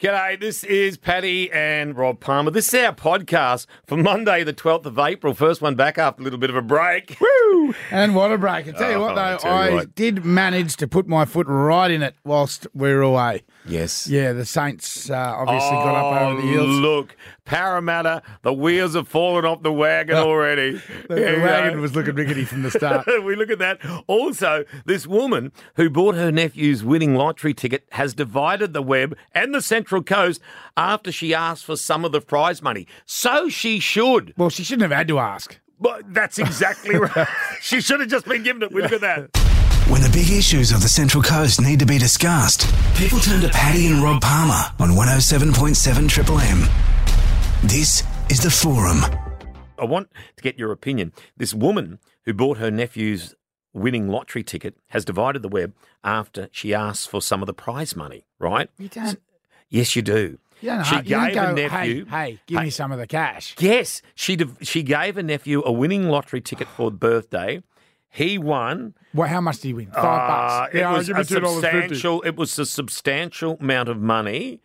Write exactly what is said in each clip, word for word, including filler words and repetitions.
G'day, this is Paddy and Rob Palmer. This is our podcast for Monday, the twelfth of April. First one back after a little bit of a break. Woo! And what a break. I tell you Oh, what, though, I tell I you what. did manage to put my foot right in it whilst we were away. Yes. Yeah, the Saints uh, obviously got up over the Oh, hills. look, Parramatta, the wheels have fallen off the wagon already. The, Here the we wagon go. was looking rickety from the start. We look at that. Also, this woman who bought her nephew's winning lottery ticket has divided the web and the Central Coast after she asked for some of the prize money. So she should. Well, she shouldn't have had to ask. But that's exactly right. She should have just been given it. We look at that. When the big issues of the Central Coast need to be discussed, people turn to Paddy and Rob Palmer on one oh seven point seven Triple M. This is The Forum. I want to get your opinion. This woman who bought her nephew's winning lottery ticket has divided the web after she asked for some of the prize money, right? You don't, Yes, you do. you don't, she you don't gave go, a nephew. hey, hey, give me some of the cash. Yes, she div- she gave a nephew a winning lottery ticket for birthday. He won. Well, how much did he win? Five Uh, bucks. it Yeah, I'll was give a you two dollars fifty. substantial. It was a substantial amount of money.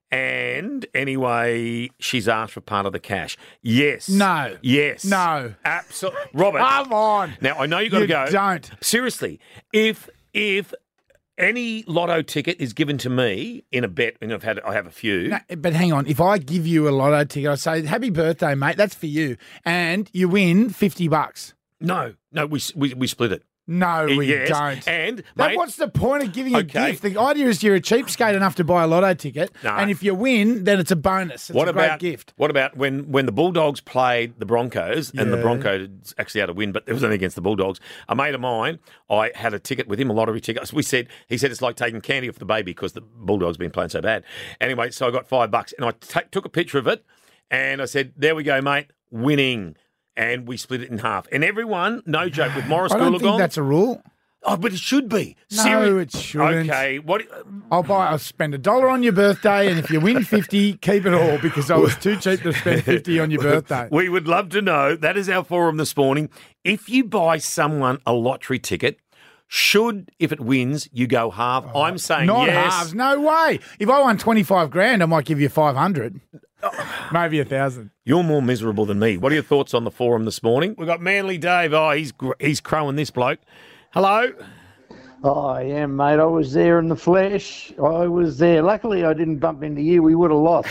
And anyway, she's asked for part of the cash. Yes. No. Yes. No. Absolutely. Robert. Come on. Now, I know you've got to You go. don't. Seriously, if if any lotto ticket is given to me in a bet, and I've had I have a few. No, but hang on. If I give you a lotto ticket, I say, happy birthday, mate, that's for you. And you win fifty bucks. No, no, we we, we split it. No, we yes. don't. And That, mate, what's the point of giving a Okay. gift? The idea is you're a cheapskate enough to buy a lotto ticket, No. and if you win, then it's a bonus. It's what a great about gift. what about when, when the Bulldogs played the Broncos and the Yeah. Broncos actually had a win, but it was only against the Bulldogs. A mate of mine, I had a ticket with him, a lottery ticket. We said he said it's like taking candy off the baby because the Bulldogs been playing so bad. Anyway, so I got five bucks and I t- took a picture of it and I said, "There we go, mate, winning." And we split it in half. And everyone, no joke, with Morris I don't think Goolagong. that's a rule. Oh, but it should be. No, Seri- it shouldn't. Okay, what? I'll buy. I'll spend a dollar on your birthday, and if you win fifty, keep it all because I was too cheap to spend fifty on your birthday. We would love to know. That is our forum this morning. If you buy someone a lottery ticket, should, if it wins, you go half? I'm saying Not yes. halves. No way. If I won twenty-five grand, I might give you five hundred. Maybe a thousand. You're more miserable than me. What are your thoughts on the forum this morning? We've got Manly Dave. Oh, he's gr- he's crowing this bloke. Hello. Oh, I am, mate. I was there in the flesh. I was there. Luckily, I didn't bump into you. We would have lost.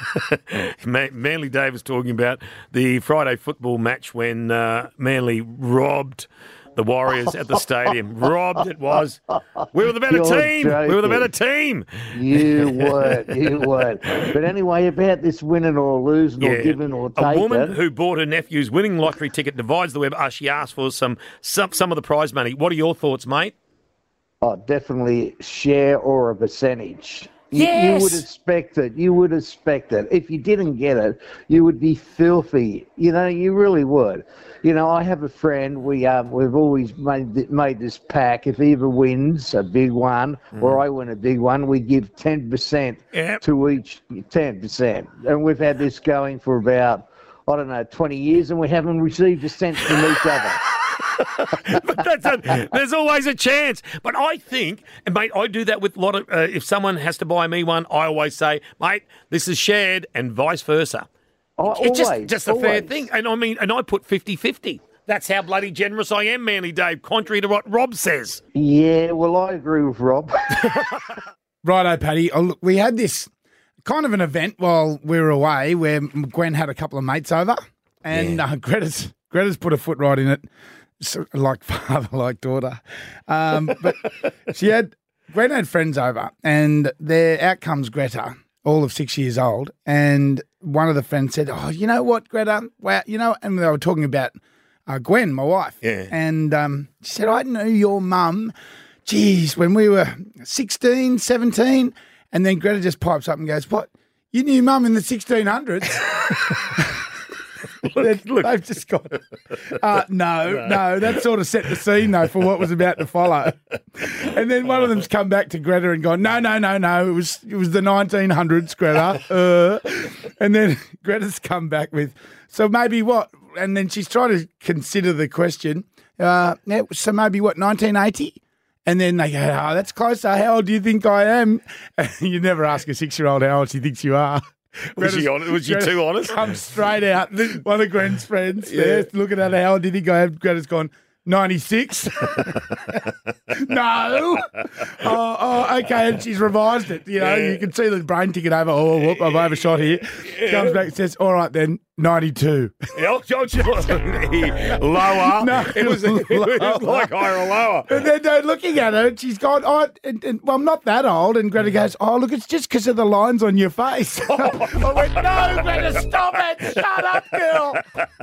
Ma- Manly Dave was talking about the Friday football match when uh, Manly robbed the Warriors at the stadium. Robbed it was. We were the better You're team. We were the joking. better team. You weren't. You weren't. But anyway, about this winning or losing or giving or A taking. woman who bought her nephew's winning lottery ticket divides the web. Uh, she asked for some, some some of the prize money. What are your thoughts, mate? Oh, definitely share or a percentage. You, Yes. you would expect it. You would expect it. If you didn't get it, you would be filthy. You know, you really would. You know, I have a friend. We um, we've always made th- made this pack. If he ever wins a big one, or I win a big one, we give ten percent Yep. to each. Ten percent, and we've had this going for about I don't know twenty years, and we haven't received a cent from each other. But that's a, there's always a chance. But I think, and mate, I do that with a lot of. Uh, if someone has to buy me one, I always say, mate, this is shared, and vice versa. Oh, It's just, always, just a fair always. thing. And I mean, and I put fifty-fifty. That's how bloody generous I am, Manly Dave, contrary to what Rob says. Yeah, well, I agree with Rob. Righto, Paddy. Oh, look, we had this kind of an event while we were away where Gwen had a couple of mates over, and Yeah. uh, Greta's Greta's put a foot right in it, so, like father, like daughter. Um, but she had Gwen had friends over, and there out comes Greta, all of six years old, and one of the friends said, "Oh, you know what, Greta? Wow, you know," and they were talking about uh, Gwen, my wife, Yeah. and um, she said, "I knew your mum." Geez, when we were sixteen, seventeen, and then Greta just pipes up and goes, "What? You knew mum in the sixteen hundreds?" Look, look. They've just got uh, no, no, that sort of set the scene, though, for what was about to follow. And then one of them's come back to Greta and gone, no, no, no, no, it was it was the nineteen hundreds, Greta. Uh. And then Greta's come back with, so maybe what? And then she's trying to consider the question, uh, yeah, so maybe what, nineteen eighty? And then they go, oh, that's closer. How old do you think I am? And you never ask a six-year-old how old she thinks you are. Was she honest? Was she too honest? Comes straight out. One of Gwen's friends yeah. there looking at her, how old do you think I am? Greta's gone, ninety-six. No. Oh, oh, okay. And she's revised it. You know, yeah. you can see the brain ticking over. Oh, whoop, I've overshot here. Yeah. Comes back and says, all right then, ninety-two. Lower. No, it was, it was like higher or lower. And then they're looking at her and she's gone, oh, and, and, well, I'm not that old. And Greta goes, oh, look, it's just because of the lines on your face. I went, no, Greta, stop it. Shut up, girl.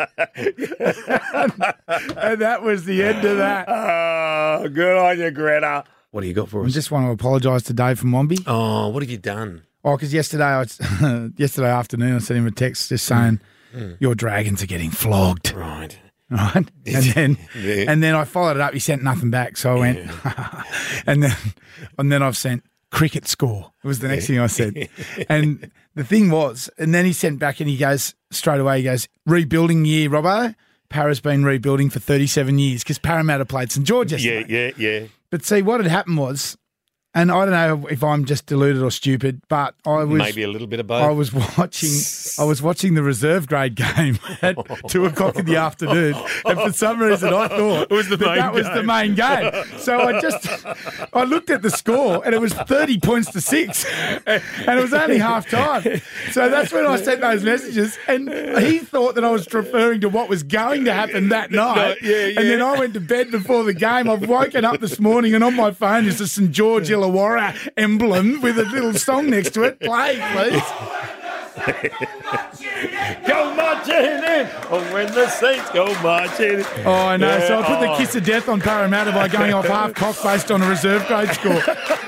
and, and that was the end of that. Oh, good on you, Greta. What do you got for us? I just want to apologise to Dave from Wombi. Oh, what have you done? Oh, because yesterday, I was, yesterday afternoon, I sent him a text just saying, mm. your dragons are getting flogged. Right. Right. And then yeah. and then I followed it up. He sent nothing back. So I went, yeah. and then and then I've sent cricket score. It was the next thing I said. And the thing was, and then he sent back and he goes, straight away, he goes, rebuilding year, Robbo. Para's been rebuilding for thirty-seven years because Parramatta played St George yesterday. Yeah, yeah, yeah. But see, what had happened was, and I don't know if I'm just deluded or stupid, but I was maybe a little bit of both. I was watching, I was watching the reserve grade game at two o'clock in the afternoon, and for some reason I thought it was the that, main that was game. the main game. So I just, I looked at the score, and it was thirty points to six, and it was only half time. So that's when I sent those messages, and he thought that I was referring to what was going to happen that night. No, yeah, yeah. And then I went to bed before the game. I've woken up this morning, and on my phone is the St George Illawarra emblem with a little song next to it. Play, please. Go marching in, oh, when the Saints go marching in. Oh, I know. Yeah, so I put oh. the kiss of death on Parramatta by going off half cock based on a reserve grade score.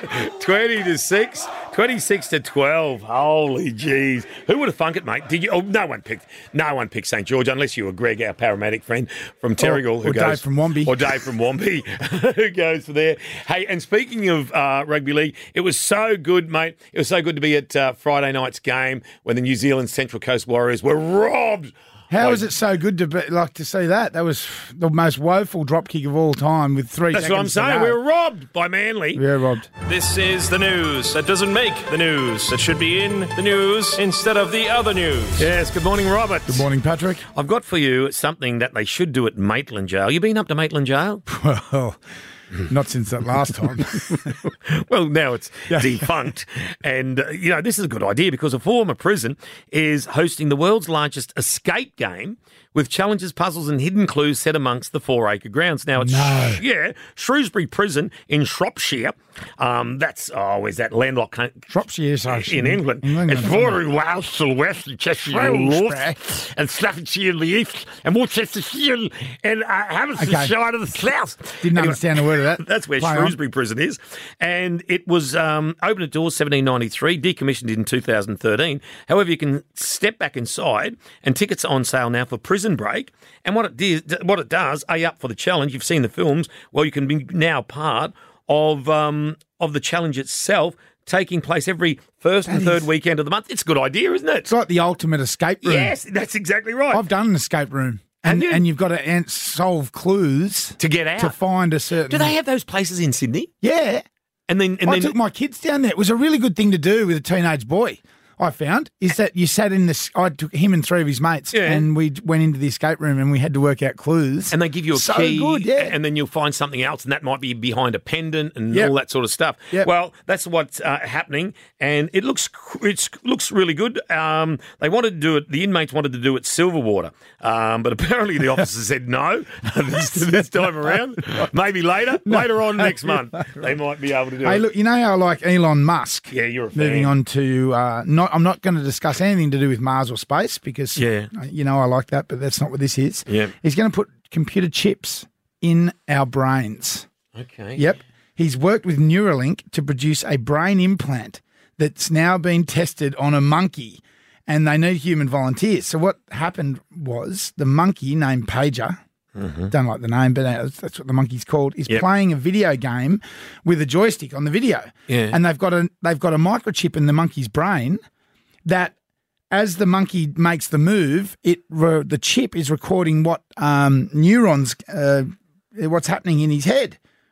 twenty to six, twenty-six to twelve. Holy jeez. Who would have thunk it, mate? Did you? Oh, no one picked No one picked St George unless you were Greg, our paramedic friend from Terrigal. Or, who or goes, Dave from Wombi. Or Dave from Wombi, who goes for there. Hey, and speaking of uh, rugby league, it was so good, mate. It was so good to be at uh, Friday night's game when the New Zealand Central Coast Warriors were robbed. How by, was it so good to be, like to see that? That was the most woeful drop kick of all time with three That's what I'm seconds to saying. go. We were robbed by Manly. We were robbed. This is the news that doesn't make the news, that should be in the news instead of the other news. Yes, good morning, Robert. Good morning, Patrick. I've got for you something that they should do at Maitland Jail. You been up to Maitland Jail? Well, not since that last time. Well, now it's defunct. And, uh, you know, this is a good idea because a former prison is hosting the world's largest escape game with challenges, puzzles and hidden clues set amongst the four-acre grounds. Now, it's, No. yeah, Shrewsbury Prison in Shropshire. Um, that's, oh, where's that landlocked country? Shropshire, sorry. In England. England. It's bordering Wales to the west and Cheshire to the north and Staffordshire in the east and Worcestershire and uh, Hampshire Okay. to the south. Didn't Anyway, understand a word of that. That's where Play on. Shrewsbury Prison is. And it was um, opened at doors seventeen ninety-three, decommissioned in two thousand thirteen. However, you can step back inside and tickets are on sale now for Prison Break. And what it, did, what it does, are you up for the challenge? You've seen the films. Well, you can be now part of um, of the challenge itself, taking place every first That and third is- weekend of the month. It's a good idea, isn't it? It's like the ultimate escape room. Yes, that's exactly right. I've done an escape room. Have And, you? and you've got to an- solve clues to get out. to find a certain... Do they have those places in Sydney? Yeah. And then, and I then took my kids down there. It was a really good thing to do with a teenage boy. I found is that you sat in this. I took him and three of his mates, Yeah. and we went into the escape room, and we had to work out clues. And they give you a so key, good, yeah. and then you'll find something else, and that might be behind a pendant and Yep. all that sort of stuff. Yep. Well, that's what's uh, happening, and it looks it looks really good. Um, they wanted to do it. The inmates wanted to do it Silverwater, um, but apparently the officer said no this, this time around. Maybe later, later on next month, they might be able to do Hey, it. look, you know how I like Elon Musk. Yeah, you're a Moving fan. on to uh, not. I'm not going to discuss anything to do with Mars or space because Yeah. uh, you know I like that, but that's not what this is. Yeah. He's going to put computer chips in our brains. Okay. Yep. He's worked with Neuralink to produce a brain implant that's now been tested on a monkey, and they need human volunteers. So what happened was the monkey named Pager, don't like the name, but that's what the monkey's called, is Yep. playing a video game with a joystick on the video. Yeah. And they've got a they've got a microchip in the monkey's brain that as the monkey makes the move, it re- the chip is recording what um, neurons, uh, what's happening in his head,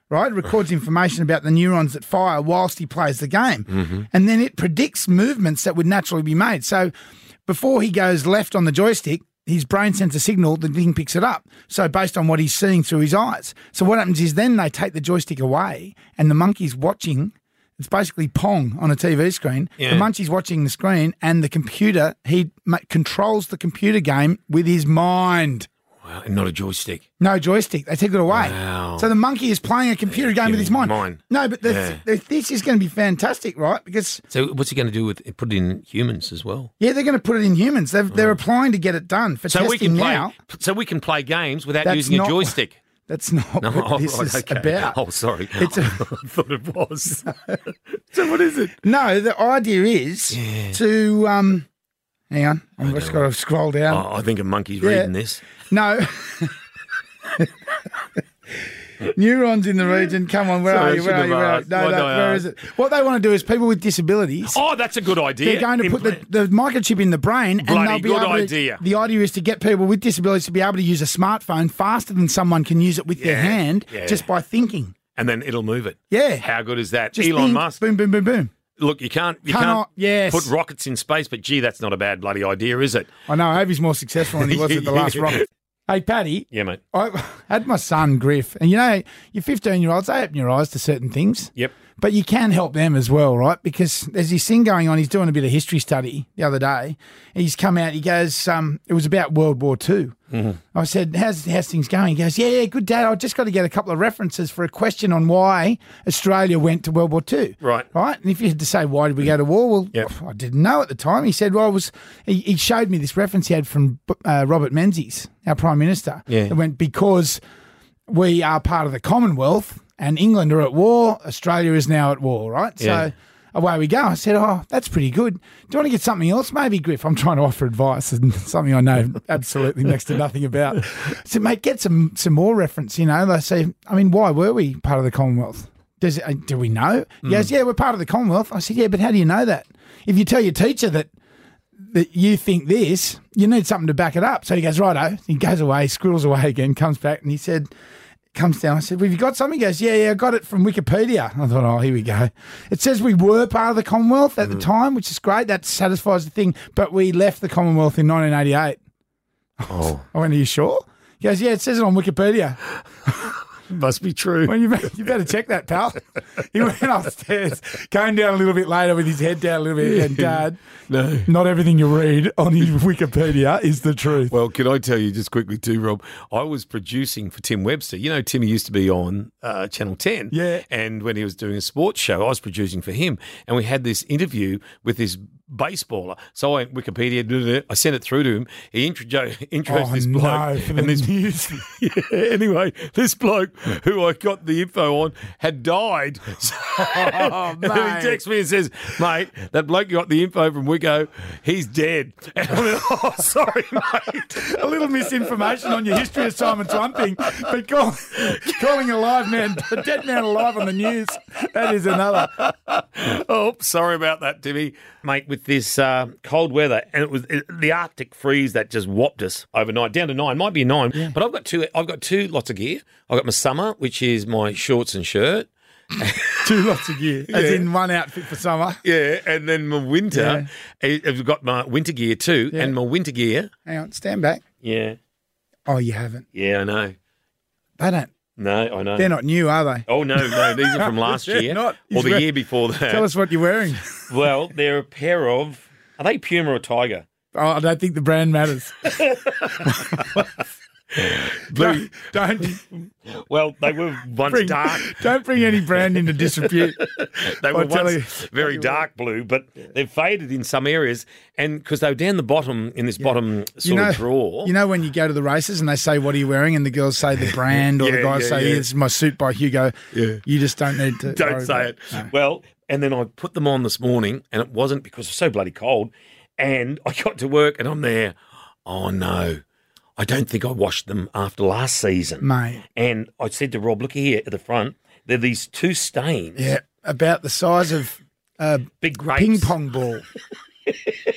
right? It records information about the neurons that fire whilst he plays the game. Mm-hmm. And then it predicts movements that would naturally be made. So before he goes left on the joystick, his brain sends a signal, the thing picks it up. So based on what he's seeing through his eyes. So what happens is then they take the joystick away and the monkey's watching. It's basically Pong on a T V screen. Yeah. The monkey's watching the screen and the computer, he ma- controls the computer game with his mind. Wow, and not a joystick. No joystick. They take it away. Wow. So the monkey is playing a computer game with his mind. Mind. No, but the, Yeah. the, this is going to be fantastic, right? Because, So what's he going to do with put it in humans as well? yeah, they're going to put it in humans. They've, They're applying to get it done for So testing we can play. now. So we can play games without That's using not- a joystick. That's not No, what oh, this right, is okay. about. Oh, sorry. It's a- I thought it was. So what is it? No, the idea is to um, hang on. I've just got to scroll down. Oh, I think a monkey's Yeah. reading this. No. Neurons in the region. Come on, where Sorry, I are you? Where shouldn't are you? have Where are you? asked. No, Why no, did I where ask? is it? What they want to do is people with disabilities. Oh, that's a good idea. They're going to put the, the microchip in the brain, and Bloody they'll be good able to, idea. The idea is to get people with disabilities to be able to use a smartphone faster than someone can use it with their Yeah, hand yeah. just by thinking. and then it'll move it. Yeah. How good is that? Just Elon think, Musk. Boom, boom, boom, boom. Look, you can't you Cannot- can't yes. put rockets in space, but gee, that's not a bad bloody idea, is it? I know. I hope he's more successful than he was at the last rocket. Hey, Paddy. Yeah, mate. I had my son Griff, and you know, your fifteen-year-olds, they open your eyes to certain things. Yep. But you can help them as well, right? Because there's this thing going on. He's doing a bit of history study the other day. He's come out. He goes, um, it was about World War Two. Mm-hmm. I said, how's, how's things going? He goes, yeah, yeah, good, Dad. I've just got to get a couple of references for a question on why Australia went to World War Two. Right. Right. And if you had to say, why did we go to war? Well, Yep. I didn't know at the time. He said, well, I was, he, he showed me this reference he had from uh, Robert Menzies, our Prime Minister. Yeah. It went, because we are part of the Commonwealth and England are at war, Australia is now at war, right? Yeah. So away we go. I said, oh, that's pretty good. Do you want to get something else? Maybe, Griff. I'm trying to offer advice and something I know absolutely next to nothing about. I said, mate, get some some more reference, you know. They say, I mean, why were we part of the Commonwealth? Does it, do we know? He goes, yeah, we're part of the Commonwealth. I said, yeah, but how do you know that? If you tell your teacher that that you think this, you need something to back it up. So he goes, righto. He goes away, squirrels away again, comes back, and he said, comes down. I said, well, have you got something? He goes, yeah, yeah, I got it from Wikipedia. I thought, oh, here we go. It says we were part of the Commonwealth at the time, which is great. That satisfies the thing. But we left the Commonwealth in nineteen eighty-eight. Oh, I went, are you sure? He goes, yeah, it says it on Wikipedia. must be true. Well, you better, you better check that, pal. He went upstairs, came down a little bit later with his head down a little bit, and Dad, No. not everything you read on his Wikipedia is the truth. Well, can I tell you just quickly too, Rob? I was producing for Tim Webster. You know, Timmy used to be on uh, Channel ten. Yeah. And when he was doing a sports show, I was producing for him. And we had this interview with this baseballer. So I went Wikipedia, blah, blah, blah. I sent it through to him. He intro- introduced Oh, this bloke. no, for the and this news. yeah, anyway, this bloke who I got the info on had died. So, Oh, and then mate. he texts me and says, mate, that bloke you got the info from Wico, he's dead. And I went, oh, sorry, mate. A little misinformation on your history assignment's one thing, but call, calling a live man, a dead man alive on the news, that is another. Oh, sorry about that, Timmy. Mate, with this uh, cold weather, and it was it, the Arctic freeze that just whopped us overnight, down to nine, might be a nine, but I've got two I've got two lots of gear. I've got my summer, which is my shorts and shirt. Two lots of gear, as Yeah. in one outfit for summer. Yeah, and then my winter, I- I've got my winter gear too, Yeah. and my winter gear, Hang on, stand back. yeah, Oh, you haven't. yeah, I know. They don't. No, I know. They're not new, are they? Oh, no, no, these are from last They're year not. or He's the wear- year before that. Tell us what you're wearing. Well, they're a pair of, are they Puma or Tiger? Oh, I don't think the brand matters. Blue. Don't, don't Well, they were once bring, dark. don't bring any brand into disrepute. They were I'll tell once you. very dark blue, but they've faded in some areas. And because they were down the bottom in this bottom sort You know, of drawer. you know when you go to the races and they say, what are you wearing? And the girls say the brand, or the Yeah, guys yeah, say, yeah. this is my suit by Hugo. Yeah. You just don't need to. Don't worry say about it. No. Well, and then I put them on this morning, and it wasn't because it was so bloody cold. And I got to work, and I'm there. Oh, no. I don't think I washed them after last season. Mate. And I said to Rob, look here at the front, there are these two stains. Yeah, about the size of a Big grapes. ping pong ball.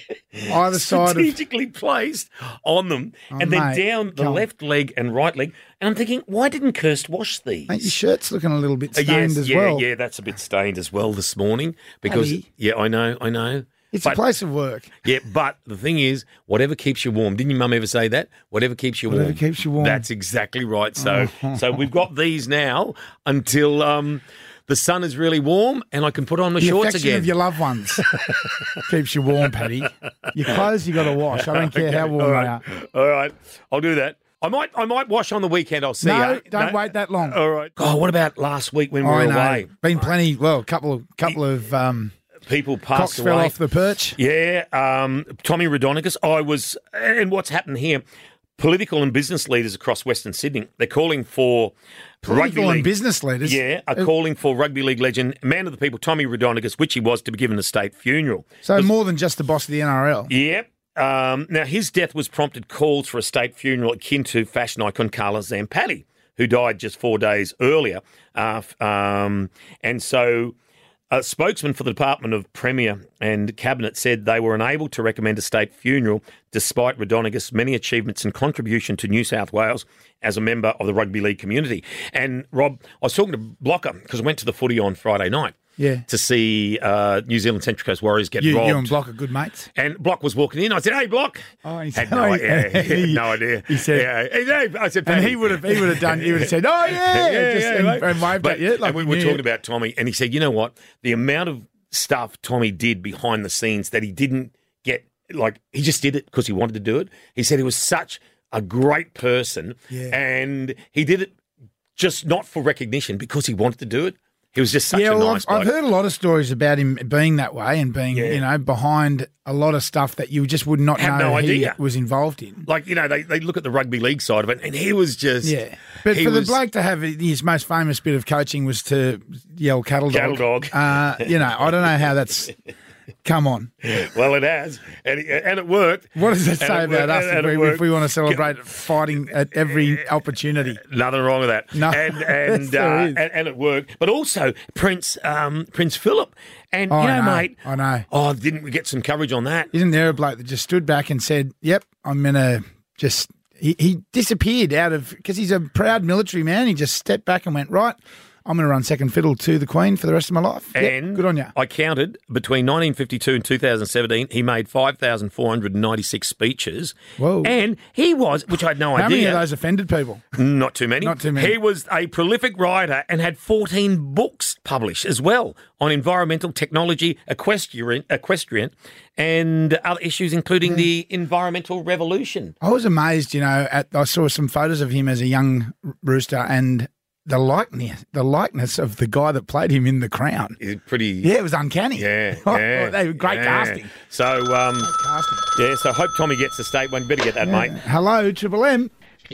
Either side of... strategically placed on them, Oh, and then mate, down the come on. left leg and right leg. And I'm thinking, why didn't Kirst wash these? Mate, your shirt's looking a little bit Uh, stained yes, as yeah, well. yeah, that's a bit stained as well this morning because Paddy. yeah, I know, I know. It's But- a place of work. Yeah, but the thing is, whatever keeps you warm. Didn't your mum ever say that? Whatever keeps you Whatever warm. keeps you warm. That's exactly right. So, so we've got these now until um, the sun is really warm, and I can put on my The shorts affection again. of your loved ones keeps you warm, Paddy. Your clothes you got to wash. I don't care how warm All they right, are. all right, I'll do that. I might, I might wash on the weekend. I'll see No, ya. don't wait that long. All right. Oh, what about last week when we were I know. away? Been plenty. Well, a couple of couple of um, People cocks passed fell away. off the perch. Yeah, um, Tommy Raudonikis. I was, and what's happened here? Political and business leaders across Western Sydney, they're calling for rugby Political and league. business leaders. Yeah, are Uh, calling for rugby league legend, man of the people, Tommy Raudonikis, which he was, to be given a state funeral. So more than just the boss of the N R L. Yeah. Um, now, his death was prompted calls for a state funeral akin to fashion icon Carla Zampatti, who died just four days earlier. Uh, f- um, and so a spokesman for the Department of Premier and Cabinet said they were unable to recommend a state funeral despite Raudonikis' many achievements and contribution to New South Wales as a member of the rugby league community. And, Rob, I was talking to Blocker because I went to the footy on Friday night. Yeah. To see uh, New Zealand Central Coast Warriors get You, robbed. you and Block are good mates. And Block was walking in. I said, "Hey, Block." Oh, he had said- no, oh, idea. he- He had no idea. he said- yeah. He- hey, I said, And "Paddy." he would have he would have done he would have said, "Oh yeah," yeah, just yeah, and, mate. and waved But- at you. Like and we you were knew talking it. about Tommy, and he said, "You know what? The amount of stuff Tommy did behind the scenes that he didn't get, like he just did it because he wanted to do it." He said he was such a great person, Yeah. and he did it just not for recognition because he wanted to do it. He was just such yeah, a well, nice I've, I've bloke. heard a lot of stories about him being that way and being, Yeah. you know, behind a lot of stuff that you just would not Have know no he idea. was involved in. Like, you know, they, they look at the rugby league side of it, and he was just Yeah, but he for was- the bloke to have his most famous bit of coaching was to yell "cattle dog." Cattle dog. Uh, you know, I don't know how that's. Come on, Well, it has, and it, and it worked. what does that And say it about worked- us and if it we, if worked. we want to celebrate fighting at every opportunity? Nothing wrong with that. No. and and, There uh, is. and and it worked. But also Prince um, Prince Philip, and Oh, you know, I know, mate. I know. Oh, didn't we get some coverage on that? Isn't there a bloke that just stood back and said, "Yep, I'm gonna just." He, he disappeared out of because he's a proud military man. He just stepped back and went, "Right, I'm going to run second fiddle to the Queen for the rest of my life." Yep, And good on you. I counted between nineteen fifty-two and two thousand seventeen, he made five thousand four hundred ninety-six speeches. Whoa. And he was, which I had no How idea. many of those offended people? Not too many. Not too many. He was a prolific writer and had fourteen books published as well on environmental technology, equestrian, equestrian and other issues, including the environmental revolution. I was amazed, you know. At I saw some photos of him as a young rooster and the likeness, the likeness of the guy that played him in The Crown. It's pretty. Yeah, it was uncanny. Yeah, Oh, yeah, they were great yeah. casting. So, um, Casting. yeah, so hope Tommy gets the state one. Better get that, mate. Hello, Triple M.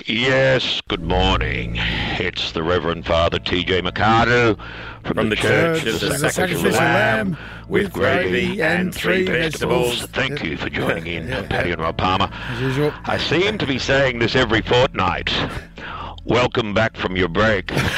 Yes, good morning. It's the Reverend Father T J Mercado from, From the Church of the Sacrificial Lamb with gravy and three vegetables. Thank you for joining in, Paddy and Rob Palmer. As usual. I seem to be saying this every fortnight. Welcome back from your break. Oh,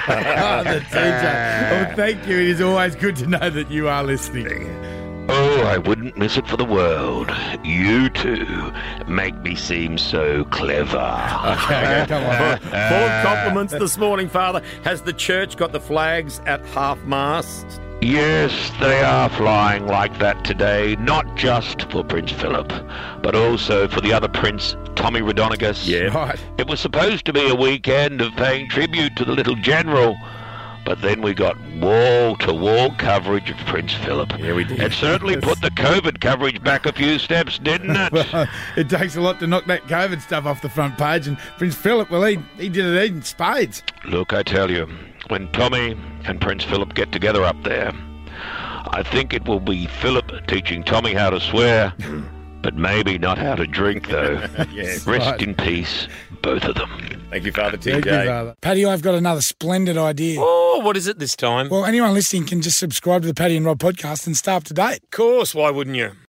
the T J. Oh, thank you. It is always good to know that you are listening. Oh, I wouldn't miss it for the world. You two make me seem so clever. Okay, come on. Full of compliments this morning, Father. Has the church got the flags at half-mast? Yes, they are flying like that today, not just for Prince Philip, but also for the other prince, Tommy Raudonikis. Yeah. Right. It was supposed to be a weekend of paying tribute to the little general, but then we got wall-to-wall coverage of Prince Philip. Yeah, we did. It certainly put the COVID coverage back a few steps, didn't it? It takes a lot to knock that COVID stuff off the front page, and Prince Philip, well, he, he did it in spades. Look, I tell you, when Tommy and Prince Philip get together up there, I think it will be Philip teaching Tommy how to swear, but maybe not how to drink, though. Yes. Rest right. in peace, both of them. Thank you, Father T J. Thank you, Father. Paddy, I've got another splendid idea. Oh, what is it this time? Well, anyone listening can just subscribe to the Paddy and Rob podcast and stay up to date. Of course, why wouldn't you?